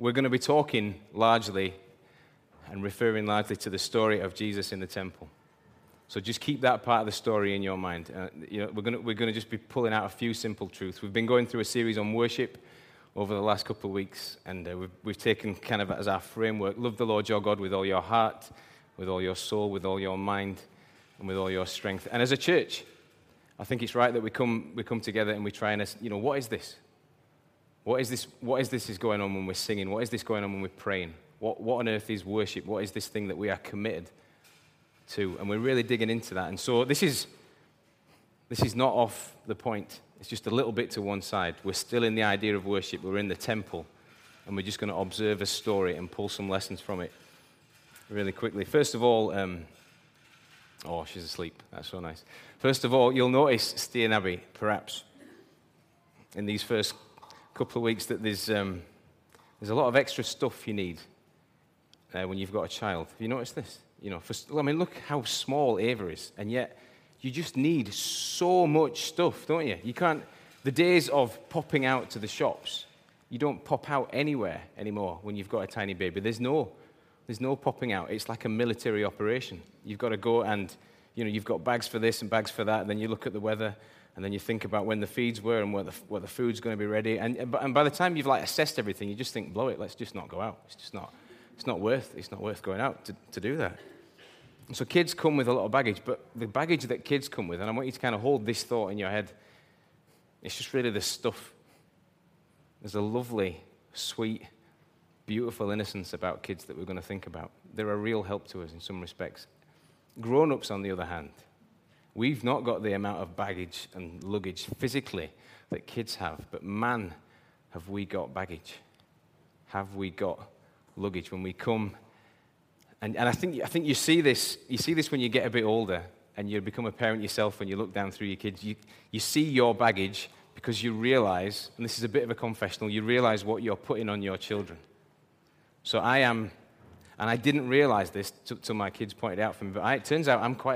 we're going to be talking largely and referring largely to the story of Jesus in the temple. So just keep that part of the story in your mind. We're going to just be pulling out a few simple truths. We've been going through a series on worship over the last couple of weeks, and we've taken kind of as our framework, love the Lord your God with all your heart, with all your soul, with all your mind, and with all your strength. And as a church, I think it's right that we come together and we try and, what is this? What is this is going on when we're singing? What is this going on when we're praying? What on earth is worship? What is this thing that we are committed to? And we're really digging into that. And so this is not off the point. It's just a little bit to one side. We're still in the idea of worship. We're in the temple, and we're just going to observe a story and pull some lessons from it really quickly. First of all, oh, she's asleep. That's so nice. First of all, you'll notice, Stian Abbey, perhaps, in these first couple of weeks that there's a lot of extra stuff you need when you've got a child. Have you noticed this? Look how small Ava is, and yet you just need so much stuff, don't you? You can't. The days of popping out to the shops, you don't pop out anywhere anymore when you've got a tiny baby. There's no popping out. It's like a military operation. You've got to go and, you've got bags for this and bags for that, and then you look at the weather, and then you think about when the feeds were and what the food's going to be ready. And by the time you've assessed everything, you just think, blow it, let's just not go out. It's not worth going out to do that. And so kids come with a lot of baggage, but the baggage that kids come with, and I want you to kind of hold this thought in your head, it's just really the stuff. There's a lovely, sweet, beautiful innocence about kids that we're going to think about. They're a real help to us in some respects. Grown-ups, on the other hand, we've not got the amount of baggage and luggage physically that kids have, but man, have we got baggage. Have we got luggage when we come? And I think you see this when you get a bit older and you become a parent yourself and you look down through your kids. You see your baggage because you realize, and this is a bit of a confessional, you realize what you're putting on your children. So I am, and I didn't realize this till my kids pointed it out for me, but it turns out I'm quite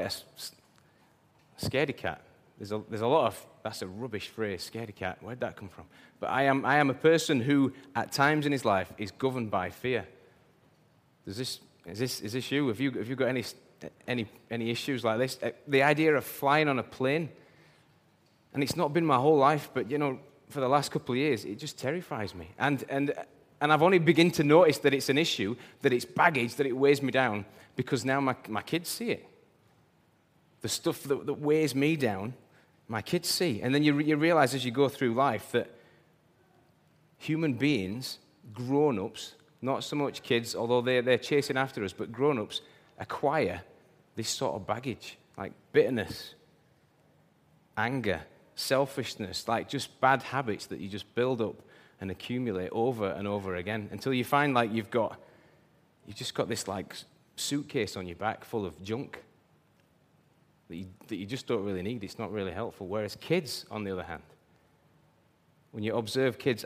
a scaredy cat. There's a lot of, that's a rubbish phrase, scaredy cat. Where'd that come from? But I am a person who, at times in his life, is governed by fear. Is this you? Have you got any issues like this? The idea of flying on a plane, and it's not been my whole life, but for the last couple of years, it just terrifies me. And I've only begun to notice that it's an issue, that it's baggage, that it weighs me down, because now my kids see it. The stuff that weighs me down, my kids see. And then you realize as you go through life that human beings, grown-ups, not so much kids, although they're chasing after us, but grown-ups acquire this sort of baggage, like bitterness, anger, selfishness, like just bad habits that you just build up and accumulate over and over again until you find you've just got this suitcase on your back full of junk that you just don't really need. It's not really helpful. Whereas kids, on the other hand, when you observe kids,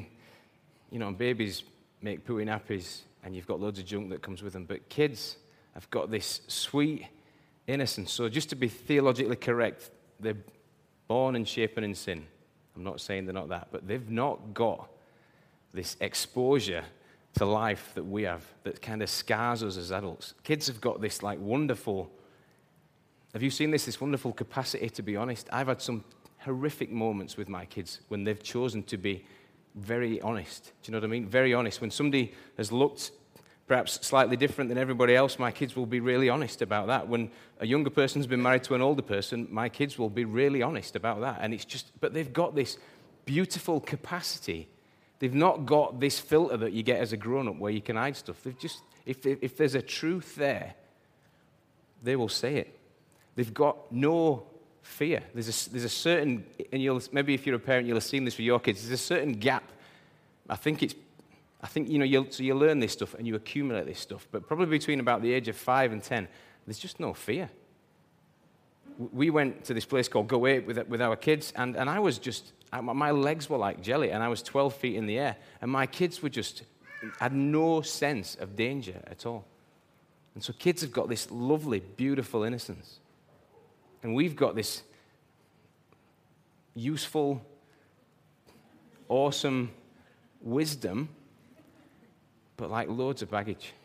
babies make pooey nappies, and you've got loads of junk that comes with them. But kids have got this sweet innocence. So just to be theologically correct, they're born and shapen in sin. I'm not saying they're not that, but they've not got this exposure to life that we have that kind of scars us as adults. Kids have got this wonderful, have you seen this wonderful capacity to be honest? I've had some horrific moments with my kids when they've chosen to be very honest. Do you know what I mean? Very honest. When somebody has looked perhaps slightly different than everybody else, my kids will be really honest about that. When a younger person's been married to an older person, my kids will be really honest about that. And but they've got this beautiful capacity. They've not got this filter that you get as a grown-up where you can hide stuff. If there's a truth there, they will say it. They've got no fear. There's a certain, and maybe if you're a parent, you'll have seen this with your kids. There's a certain gap. So you learn this stuff and you accumulate this stuff. But probably between about the age of 5 and 10, there's just no fear. We went to this place called Go Away with our kids, and I was my legs were like jelly, and I was 12 feet in the air, and my kids had no sense of danger at all. And so kids have got this lovely, beautiful innocence. And we've got this useful, awesome wisdom but like loads of baggage.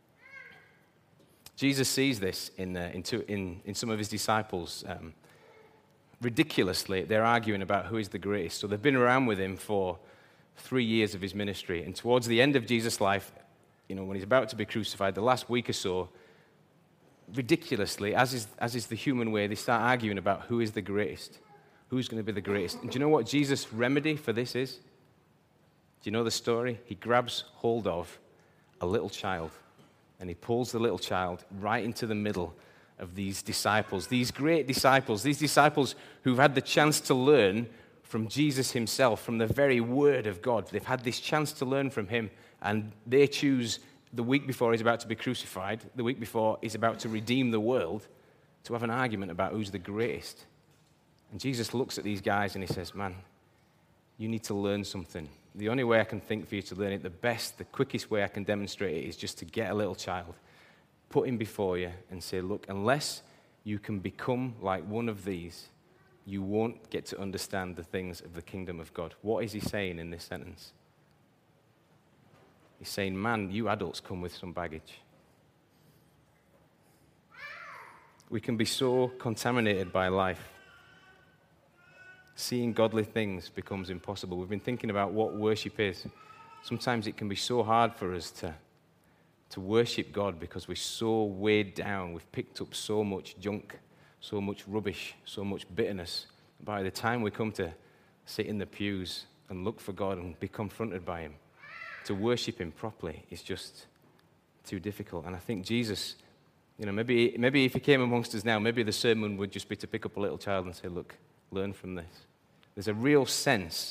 Jesus sees this in some of his disciples. Ridiculously, they're arguing about who is the greatest. So they've been around with him for 3 years of his ministry. And towards the end of Jesus' life, when he's about to be crucified, the last week or so, ridiculously, as is the human way, they start arguing about who is the greatest. Who's going to be the greatest? And do you know what Jesus' remedy for this is? Do you know the story? He grabs hold of a little child, and he pulls the little child right into the middle of these disciples, these great disciples, these disciples who've had the chance to learn from Jesus himself, from the very word of God. They've had this chance to learn from him, and they choose the week before he's about to be crucified, the week before he's about to redeem the world, to have an argument about who's the greatest. And Jesus looks at these guys and he says, man, you need to learn something. The only way I can think for you to learn it, the quickest way I can demonstrate it is just to get a little child, put him before you and say, look, unless you can become like one of these, you won't get to understand the things of the kingdom of God. What is he saying in this sentence? He's saying, man, you adults come with some baggage. We can be so contaminated by life. Seeing godly things becomes impossible. We've been thinking about what worship is. Sometimes it can be so hard for us to worship God because we're so weighed down. We've picked up so much junk, so much rubbish, so much bitterness. By the time we come to sit in the pews and look for God and be confronted by him, to worship him properly is just too difficult. And I think Jesus, maybe if he came amongst us now, maybe the sermon would just be to pick up a little child and say, look, learn from this. There's a real sense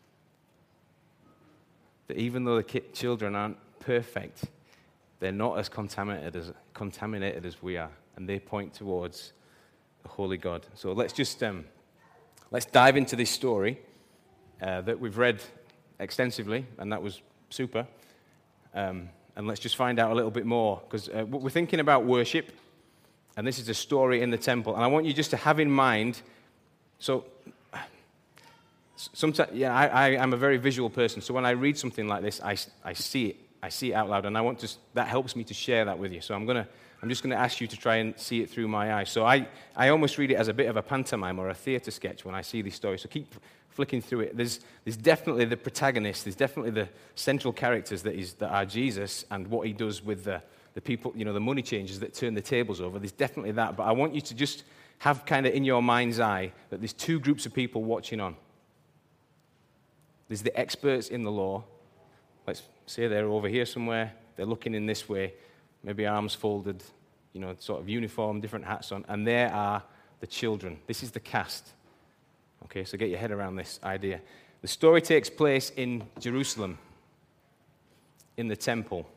that even though the children aren't perfect, they're not as contaminated as we are, and they point towards the holy God. So let's just let's dive into this story that we've read extensively, and that was super. And let's just find out a little bit more, because we're thinking about worship, and this is a story in the temple. And I want you just to have in mind, so sometimes, I'm a very visual person, so when I read something like this, I see it out loud, and that helps me to share that with you. So I'm just going to ask you to try and see it through my eyes. So I almost read it as a bit of a pantomime or a theatre sketch when I see these stories. So keep flicking through it. There's definitely the protagonist. There's definitely the central characters that are Jesus and what he does with the people, the money changers that turn the tables over. There's definitely that. But I want you to just have kind of in your mind's eye that there's two groups of people watching on. There's the experts in the law. Let's say they're over here somewhere. They're looking in this way, maybe arms folded, sort of uniform, different hats on. And there are the children. This is the cast. Okay, so get your head around this idea. The story takes place in Jerusalem, in the temple.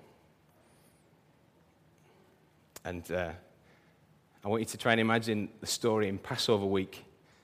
And I want you to try and imagine the story in Passover week.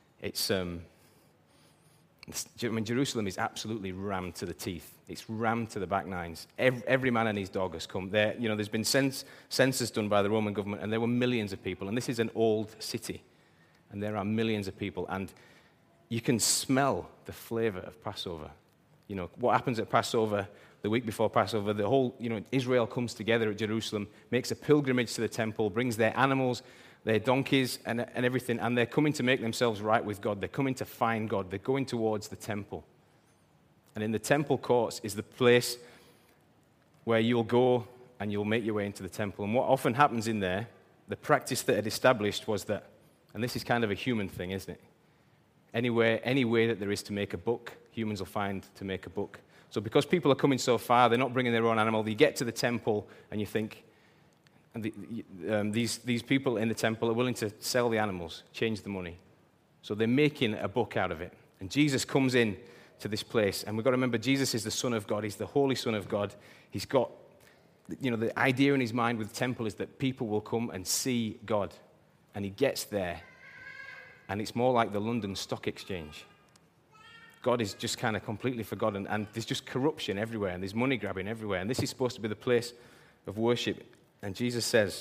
Jerusalem is absolutely rammed to the teeth. It's rammed to the back nines. Every man and his dog has come there. There's been census done by the Roman government, and there were millions of people. And this is an old city, and there are millions of people. And you can smell the flavor of Passover. What happens at Passover, the week before Passover, the whole, Israel comes together at Jerusalem, makes a pilgrimage to the temple, brings their animals, their donkeys and everything, and they're coming to make themselves right with God. They're coming to find God. They're going towards the temple. And in the temple courts is the place where you'll go and you'll make your way into the temple. And what often happens in there, the practice that had established was that, and this is kind of a human thing, isn't it? Any way that there is to make a buck, humans will find to make a buck. So because people are coming so far, they're not bringing their own animal. They get to the temple and you think, and these people in the temple are willing to sell the animals, change the money. So they're making a buck out of it. And Jesus comes in to this place. And we've got to remember, Jesus is the Son of God. He's the Holy Son of God. He's got, the idea in his mind with the temple is that people will come and see God. And he gets there. And it's more like the London Stock Exchange. God is just kind of completely forgotten. And there's just corruption everywhere. And there's money grabbing everywhere. And this is supposed to be the place of worship. And Jesus says,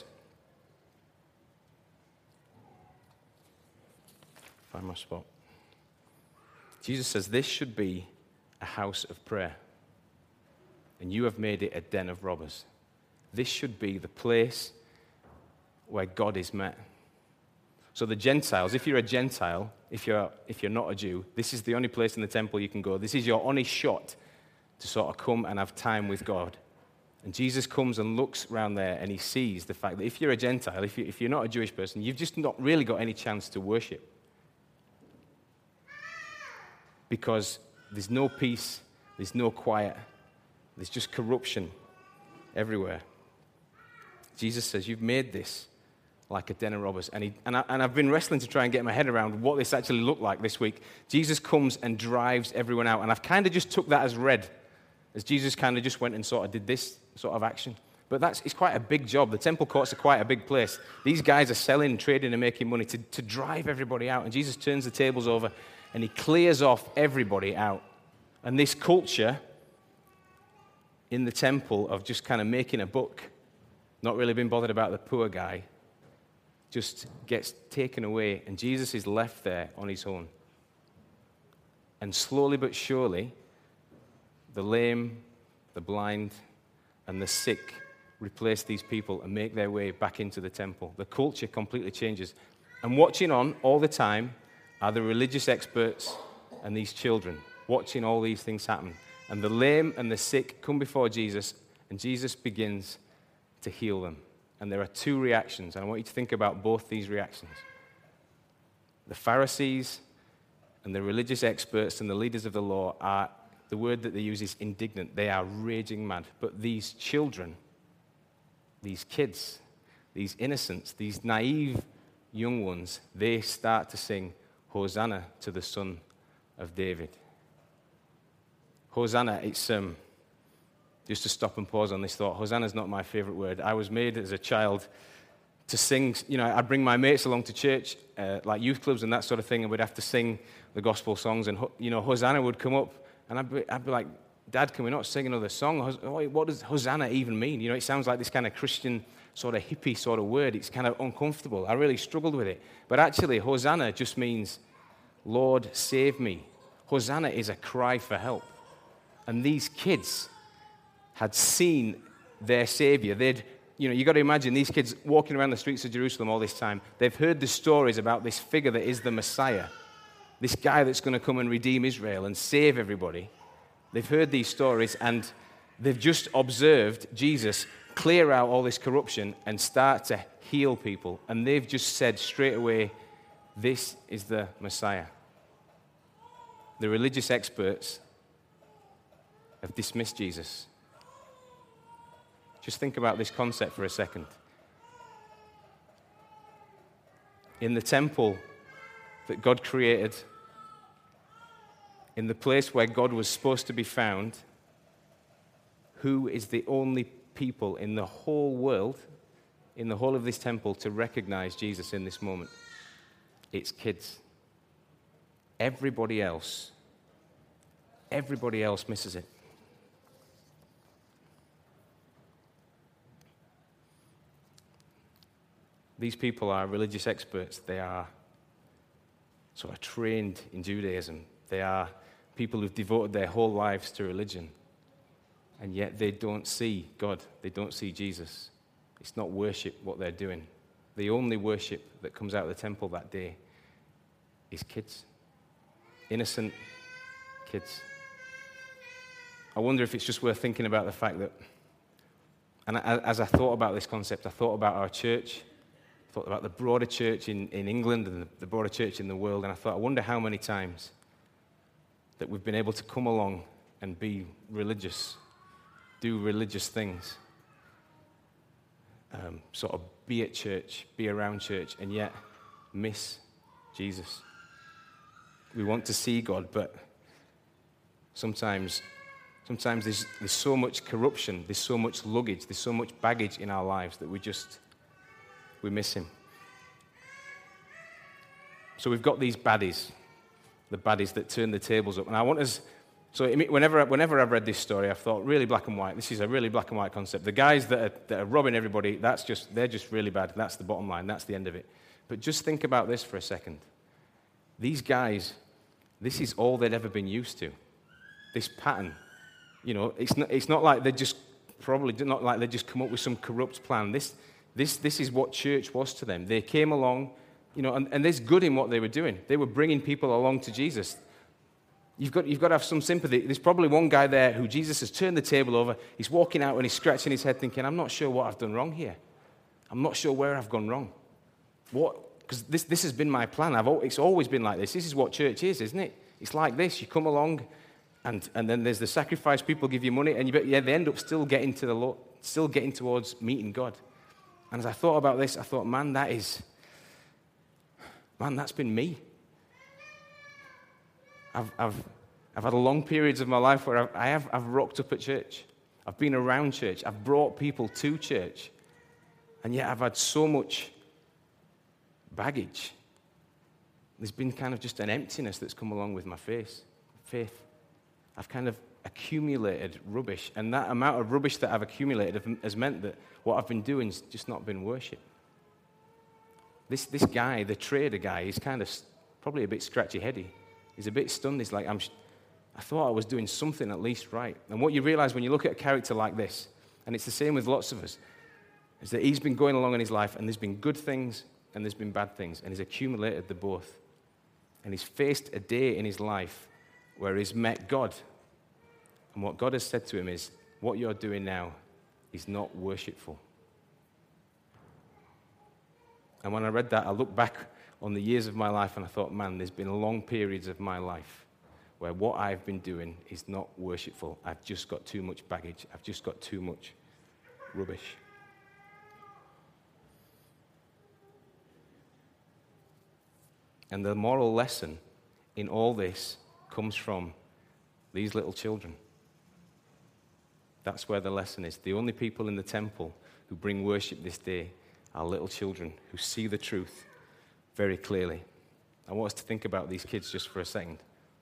find my spot. Jesus says, this should be a house of prayer. and you have made it a den of robbers. This should be the place where God is met. So the Gentiles, if you're a Gentile, if you're not a Jew, this is the only place in the temple you can go. This is your only shot to sort of come and have time with God. And Jesus comes and looks around there, and he sees the fact that if you're a Gentile, if you're not a Jewish person, you've just not really got any chance to worship. Because there's no peace, there's no quiet, there's just corruption everywhere. Jesus says, you've made this like a den of robbers. And I've been wrestling to try and get my head around what this actually looked like this week. Jesus comes and drives everyone out. And I've kind of just took that as read, as Jesus kind of just went and sort of did this sort of action. But it's quite a big job. The temple courts are quite a big place. These guys are selling, trading, and making money to drive everybody out. And Jesus turns the tables over, and he clears off everybody out. And this culture in the temple of just kind of making a buck, not really being bothered about the poor guy, just gets taken away, and Jesus is left there on his own. And slowly but surely, the lame, the blind, and the sick replace these people and make their way back into the temple. The culture completely changes. And watching on all the time are the religious experts and these children, watching all these things happen. And the lame and the sick come before Jesus, and Jesus begins to heal them. And there are two reactions, and I want you to think about both these reactions. The Pharisees and the religious experts and the leaders of the law are, the word that they use is indignant. They are raging mad. But these children, these kids, these innocents, these naive young ones, they start to sing, Hosanna to the Son of David. Hosanna, it's just to stop and pause on this thought, Hosanna is not my favorite word. I was made as a child to sing, I'd bring my mates along to church, like youth clubs and that sort of thing, and we'd have to sing the gospel songs, and, Hosanna would come up, and I'd be like, Dad, can we not sing another song? What does Hosanna even mean? It sounds like this kind of Christian sort of hippie sort of word. It's kind of uncomfortable. I really struggled with it. But actually, Hosanna just means, Lord, save me. Hosanna is a cry for help. And these kids had seen their Savior. You got to imagine these kids walking around the streets of Jerusalem all this time. They've heard the stories about this figure that is the Messiah, this guy that's going to come and redeem Israel and save everybody. They've heard these stories, and they've just observed Jesus clear out all this corruption and start to heal people. And they've just said straight away, this is the Messiah. The religious experts have dismissed Jesus. Just think about this concept for a second. In the temple that God created, in the place where God was supposed to be found, who is the only people in the whole world, in the whole of this temple, to recognize Jesus in this moment? It's kids. Everybody else misses it. These people are religious experts. They are sort of trained in Judaism. They are people who've devoted their whole lives to religion. And yet they don't see God. They don't see Jesus. It's not worship what they're doing. The only worship that comes out of the temple that day is kids. Innocent kids. I wonder if it's just worth thinking about the fact that, and as I thought about this concept, I thought about our church, thought about the broader church in England and the broader church in the world, and I thought, I wonder how many times that we've been able to come along and be religious, do religious things, sort of be at church, be around church, and yet miss Jesus. We want to see God, but sometimes there's so much corruption, there's so much luggage, there's so much baggage in our lives that we miss him. So we've got these baddies, the baddies that turn the tables up. And I want us, so whenever I've read this story, I've thought, really black and white. This is a really black and white concept. The guys that are robbing everybody, they're just really bad. That's the bottom line. That's the end of it. But just think about this for a second. These guys, this is all they'd ever been used to. This pattern. It's not like they just probably not like they just come up with some corrupt plan. This is what church was to them. They came along, and there's good in what they were doing. They were bringing people along to Jesus. You've got to have some sympathy. There's probably one guy there who Jesus has turned the table over. He's walking out and he's scratching his head thinking, I'm not sure what I've done wrong here. I'm not sure where I've gone wrong. Because this has been my plan. It's always been like this. This is what church is, isn't it? It's like this. You come along, and then there's the sacrifice. People give you money, and they end up still getting to the Lord, still getting towards meeting God. And as I thought about this, I thought, man, that's been me. I've had long periods of my life where I've rocked up at church. I've been around church. I've brought people to church. And yet I've had so much baggage. There's been kind of just an emptiness that's come along with my faith. I've kind of accumulated rubbish. And that amount of rubbish that I've accumulated has meant that what I've been doing has just not been worship. This guy, the trader guy, he's kind of probably a bit scratchy-heady. He's a bit stunned. He's like, I thought I was doing something at least right. And what you realize when you look at a character like this, and it's the same with lots of us, is that he's been going along in his life, and there's been good things, and there's been bad things, and he's accumulated the both. And he's faced a day in his life where he's met God. And what God has said to him is, what you're doing now is not worshipful. And when I read that, I looked back on the years of my life, and I thought, man, there's been long periods of my life where what I've been doing is not worshipful. I've just got too much baggage. I've just got too much rubbish. And the moral lesson in all this comes from these little children. That's where the lesson is. The only people in the temple who bring worship this day are little children who see the truth very clearly. I want us to think about these kids just for a second.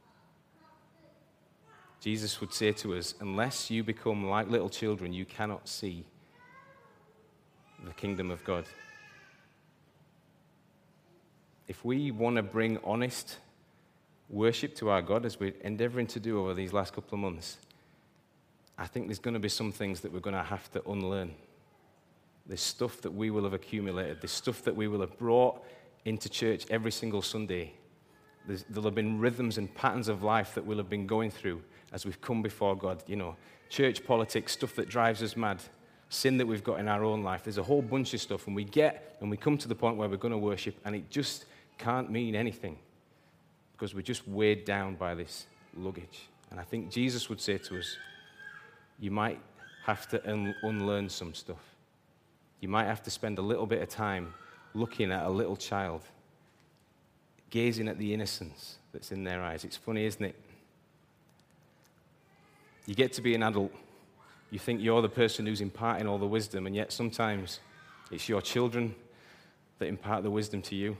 Jesus would say to us, unless you become like little children, you cannot see the kingdom of God. If we want to bring honest worship to our God, as we're endeavoring to do over these last couple of months, I think there's going to be some things that we're going to have to unlearn. There's stuff that we will have accumulated. There's stuff that we will have brought into church every single Sunday. There'll have been rhythms and patterns of life that we'll have been going through as we've come before God. Church politics, stuff that drives us mad, sin that we've got in our own life. There's a whole bunch of stuff, and we come to the point where we're going to worship, and it just can't mean anything because we're just weighed down by this luggage. And I think Jesus would say to us, you might have to unlearn some stuff. You might have to spend a little bit of time looking at a little child, gazing at the innocence that's in their eyes. It's funny, isn't it? You get to be an adult. You think you're the person who's imparting all the wisdom, and yet sometimes it's your children that impart the wisdom to you.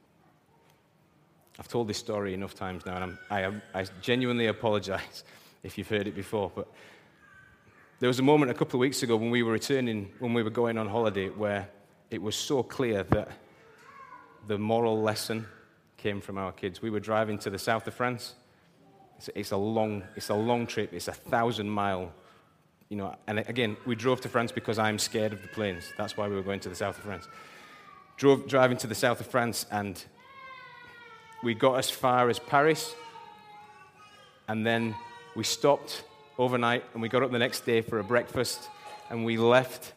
I've told this story enough times now, and I genuinely apologize if you've heard it before, but there was a moment a couple of weeks ago when we were going on holiday, where it was so clear that the moral lesson came from our kids. We were driving to the south of France. It's a long trip. It's 1,000-mile. And again, we drove to France because I'm scared of the planes. That's why we were going to the south of France. Driving to the south of France, and we got as far as Paris, and then we stopped overnight, and we got up the next day for a breakfast, and we left.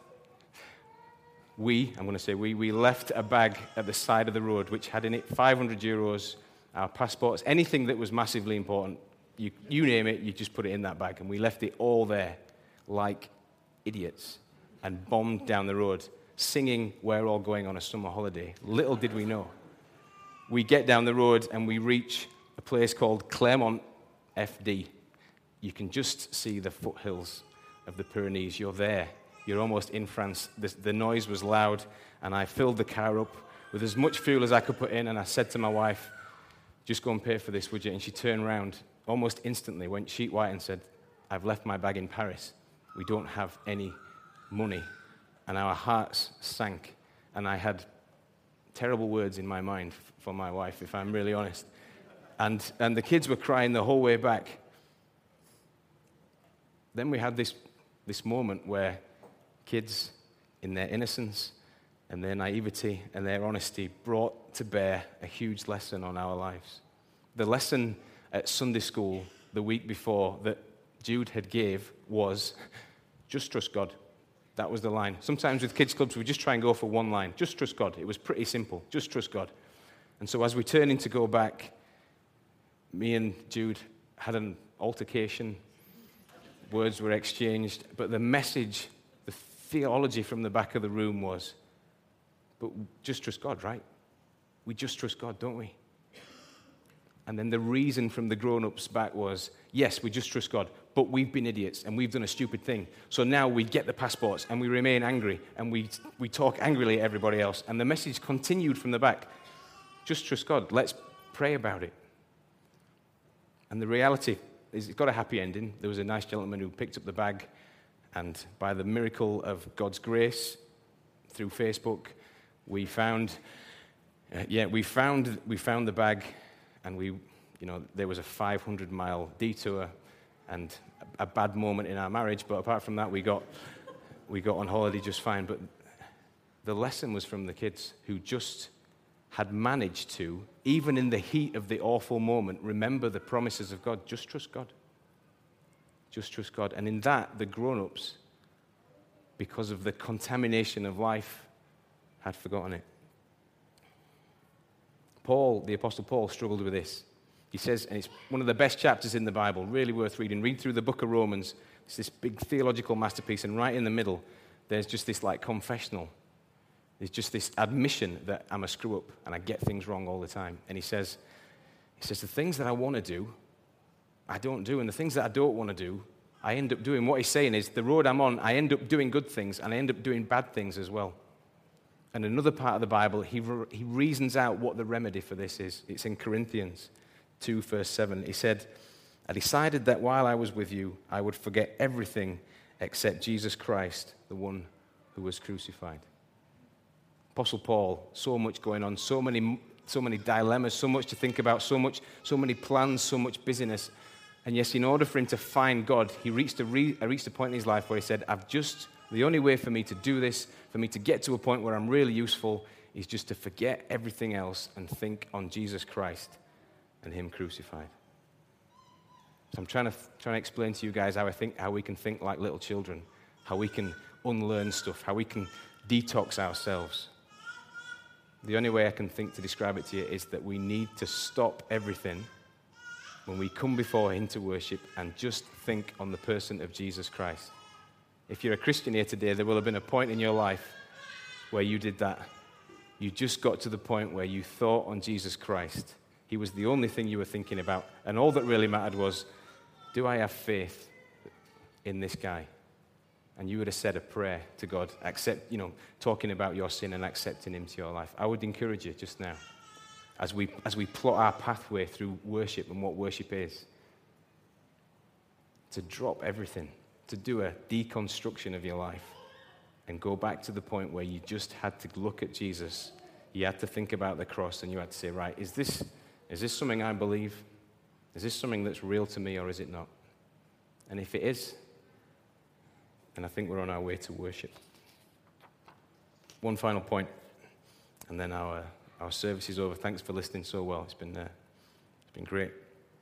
We left a bag at the side of the road which had in it 500 euros, our passports, anything that was massively important. You name it, you just put it in that bag. And we left it all there like idiots and bombed down the road, singing We're All Going on a Summer Holiday. Little did we know. We get down the road and we reach a place called Clermont FD. You can just see the foothills of the Pyrenees. You're there. You're almost in France. The noise was loud, and I filled the car up with as much fuel as I could put in, and I said to my wife, just go and pay for this, would you? And she turned around almost instantly, went sheet white, and said, I've left my bag in Paris. We don't have any money. And our hearts sank, and I had terrible words in my mind for my wife, if I'm really honest. And the kids were crying the whole way back. then we had this moment where kids, in their innocence and their naivety and their honesty, brought to bear a huge lesson on our lives. The lesson at Sunday school the week before that Jude had gave was, just trust God. That was the line. Sometimes with kids' clubs, we just try and go for one line. Just trust God. It was pretty simple. Just trust God. And so as we turn in to go back, me and Jude had an altercation. Words were exchanged. But the message, the theology from the back of the room was, but just trust God, right? We just trust God, don't we? And then the reason from the grown-ups back was, yes, we just trust God, but we've been idiots and we've done a stupid thing. So now we get the passports and we remain angry and we talk angrily at everybody else. And the message continued from the back, just trust God, let's pray about it. And the reality is it's got a happy ending. There was a nice gentleman who picked up the bag, and by the miracle of God's grace, through Facebook, we found the bag. And there was a 500-mile detour and a bad moment in our marriage. But apart from that, we got on holiday just fine. But the lesson was from the kids who just had managed to, even in the heat of the awful moment, remember the promises of God. Just trust God. Just trust God. And in that, the grown-ups, because of the contamination of life, had forgotten it. Paul, the Apostle Paul, struggled with this. He says, and it's one of the best chapters in the Bible, really worth reading. Read through the book of Romans. It's this big theological masterpiece, and right in the middle, there's just this confessional. There's just this admission that I'm a screw-up, and I get things wrong all the time. And he says, the things that I want to do, I don't do, and the things that I don't want to do, I end up doing. What he's saying is, the road I'm on, I end up doing good things, and I end up doing bad things as well. And another part of the Bible, he reasons out what the remedy for this is. It's in Corinthians 2, verse 7. He said, I decided that while I was with you, I would forget everything except Jesus Christ, the one who was crucified. Apostle Paul, so much going on, so many dilemmas, so much to think about, so many plans, so much busyness. And yes, in order for him to find God, he reached a point in his life where he said, the only way for me to do this, for me to get to a point where I'm really useful, is just to forget everything else and think on Jesus Christ and him crucified. So I'm trying to explain to you guys how we can think like little children, how we can unlearn stuff, how we can detox ourselves. The only way I can think to describe it to you is that we need to stop everything when we come before him to worship and just think on the person of Jesus Christ. If you're a Christian here today, there will have been a point in your life where you did that. You just got to the point where you thought on Jesus Christ. He was the only thing you were thinking about. And all that really mattered was, do I have faith in this guy? And you would have said a prayer to God, talking about your sin and accepting him to your life. I would encourage you just now, as we plot our pathway through worship and what worship is, to drop everything, to do a deconstruction of your life and go back to the point where you just had to look at Jesus. You had to think about the cross and you had to say, right, is this something I believe? Is this something that's real to me or is it not? And if it is, then I think we're on our way to worship. One final point, and then our service is over. Thanks for listening so well. It's been great.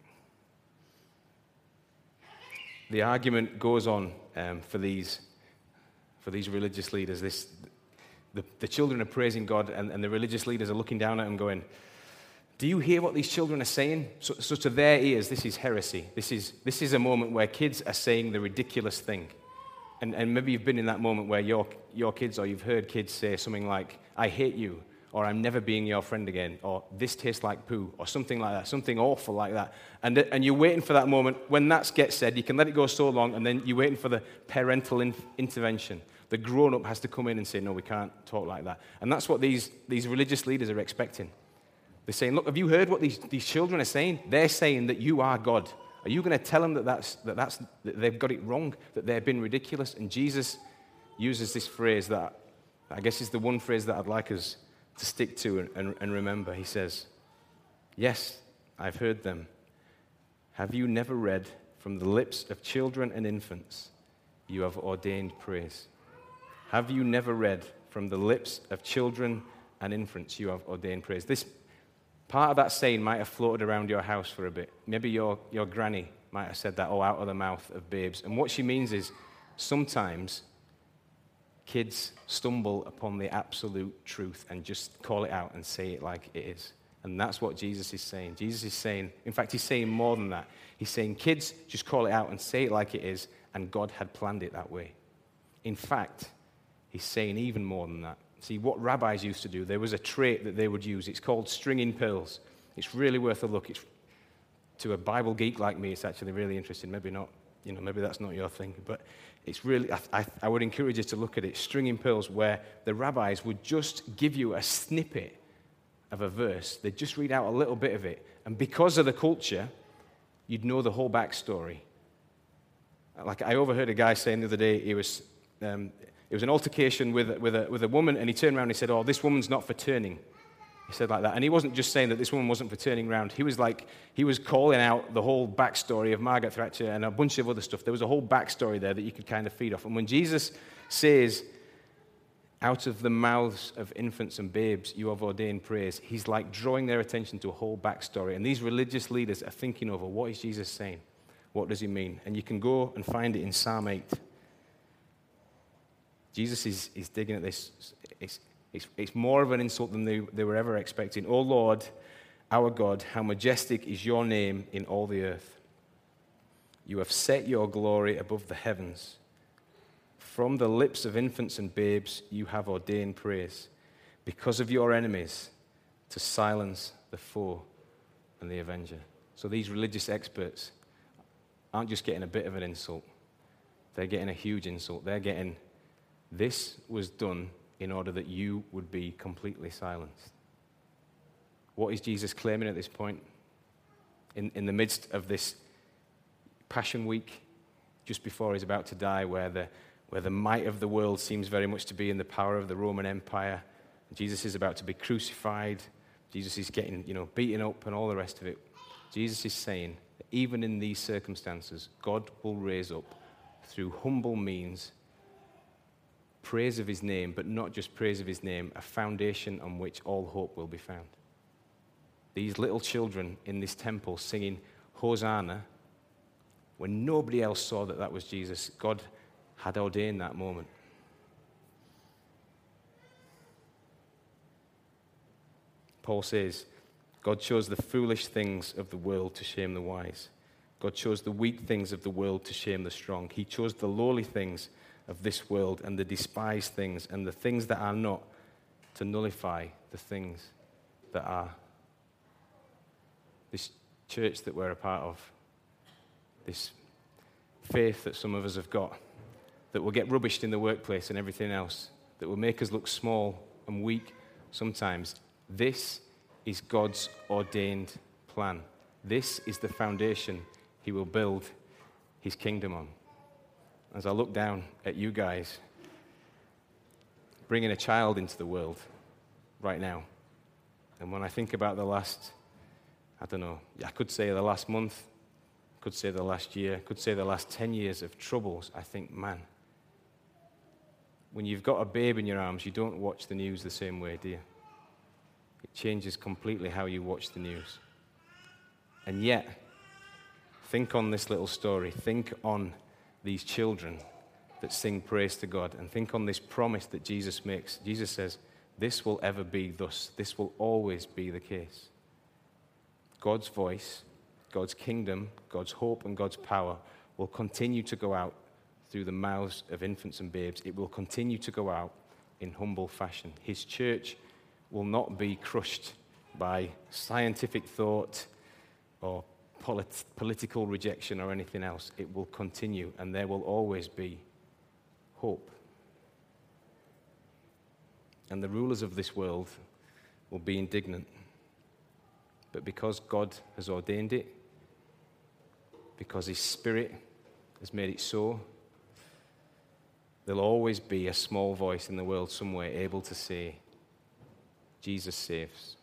The argument goes on for these religious leaders. The children are praising God, and the religious leaders are looking down at them going, do you hear what these children are saying? So to their ears, this is heresy. This is a moment where kids are saying the ridiculous thing. And maybe you've been in that moment where your kids, or you've heard kids say something like, I hate you, or I'm never being your friend again, or this tastes like poo, or something like that, something awful like that. And you're waiting for that moment. When that gets said, you can let it go so long, and then you're waiting for the parental intervention. The grown-up has to come in and say, no, we can't talk like that. And that's what these religious leaders are expecting. They're saying, look, have you heard what these children are saying? They're saying that you are God. Are you going to tell them that they've got it wrong, that they've been ridiculous? And Jesus uses this phrase that I guess is the one phrase that I'd like us to stick to and remember. He says, yes, I've heard them. Have you never read from the lips of children and infants, you have ordained praise. Have you never read, from the lips of children and infants, you have ordained praise? This part of that saying might have floated around your house for a bit. Maybe your granny might have said that, oh, out of the mouth of babes. And what she means is sometimes kids stumble upon the absolute truth and just call it out and say it like it is. And that's what Jesus is saying. Jesus is saying, in fact, he's saying more than that. He's saying, kids, just call it out and say it like it is, and God had planned it that way. In fact, he's saying even more than that. See, what rabbis used to do, there was a trait that they would use. It's called stringing pearls. It's really worth a look. To a Bible geek like me, it's actually really interesting. Maybe not, maybe that's not your thing, but it's really, I would encourage you to look at it. Stringing pearls, where the rabbis would just give you a snippet of a verse. They'd just read out a little bit of it. And because of the culture, you'd know the whole backstory. Like I overheard a guy saying the other day, it was an altercation with a woman, and he turned around and he said, oh, this woman's not for turning. He said like that. And he wasn't just saying that this woman wasn't for turning round. He was calling out the whole backstory of Margaret Thatcher and a bunch of other stuff. There was a whole backstory there that you could kind of feed off. And when Jesus says, out of the mouths of infants and babes, you have ordained praise, he's like drawing their attention to a whole backstory. And these religious leaders are thinking over, what is Jesus saying? What does he mean? And you can go and find it in Psalm 8. Jesus is digging at this. It's more of an insult than they were ever expecting. O Lord, our God, how majestic is your name in all the earth. You have set your glory above the heavens. From the lips of infants and babes, you have ordained praise, because of your enemies, to silence the foe and the avenger. So these religious experts aren't just getting a bit of an insult. They're getting a huge insult. They're getting, this was done in order that you would be completely silenced. What is Jesus claiming at this point? In the midst of this Passion Week, just before he's about to die, where the might of the world seems very much to be in the power of the Roman Empire. Jesus is about to be crucified. Jesus is getting, beaten up and all the rest of it. Jesus is saying that even in these circumstances, God will raise up, through humble means, praise of his name, but not just praise of his name, a foundation on which all hope will be found. These little children in this temple singing Hosanna, when nobody else saw that was Jesus, God had ordained that moment. Paul says, God chose the foolish things of the world to shame the wise. God chose the weak things of the world to shame the strong. He chose the lowly things of this world and the despised things and the things that are not to nullify the things that are. This church that we're a part of, this faith that some of us have got, that will get rubbished in the workplace and everything else, that will make us look small and weak sometimes. This is God's ordained plan. This is the foundation he will build his kingdom on. As I look down at you guys, bringing a child into the world right now, and when I think about the last, I could say the last month, could say the last year, could say the last 10 years of troubles, I think, man, when you've got a babe in your arms, you don't watch the news the same way, do you? It changes completely how you watch the news. And yet, think on this little story. Think on these children that sing praise to God. And think on this promise that Jesus makes. Jesus says, this will ever be thus. This will always be the case. God's voice, God's kingdom, God's hope, and God's power will continue to go out through the mouths of infants and babes. It will continue to go out in humble fashion. His church will not be crushed by scientific thought or political rejection or anything else. It will continue, and there will always be hope. And the rulers of this world will be indignant. But because God has ordained it, because his Spirit has made it so, there'll always be a small voice in the world somewhere able to say, Jesus saves.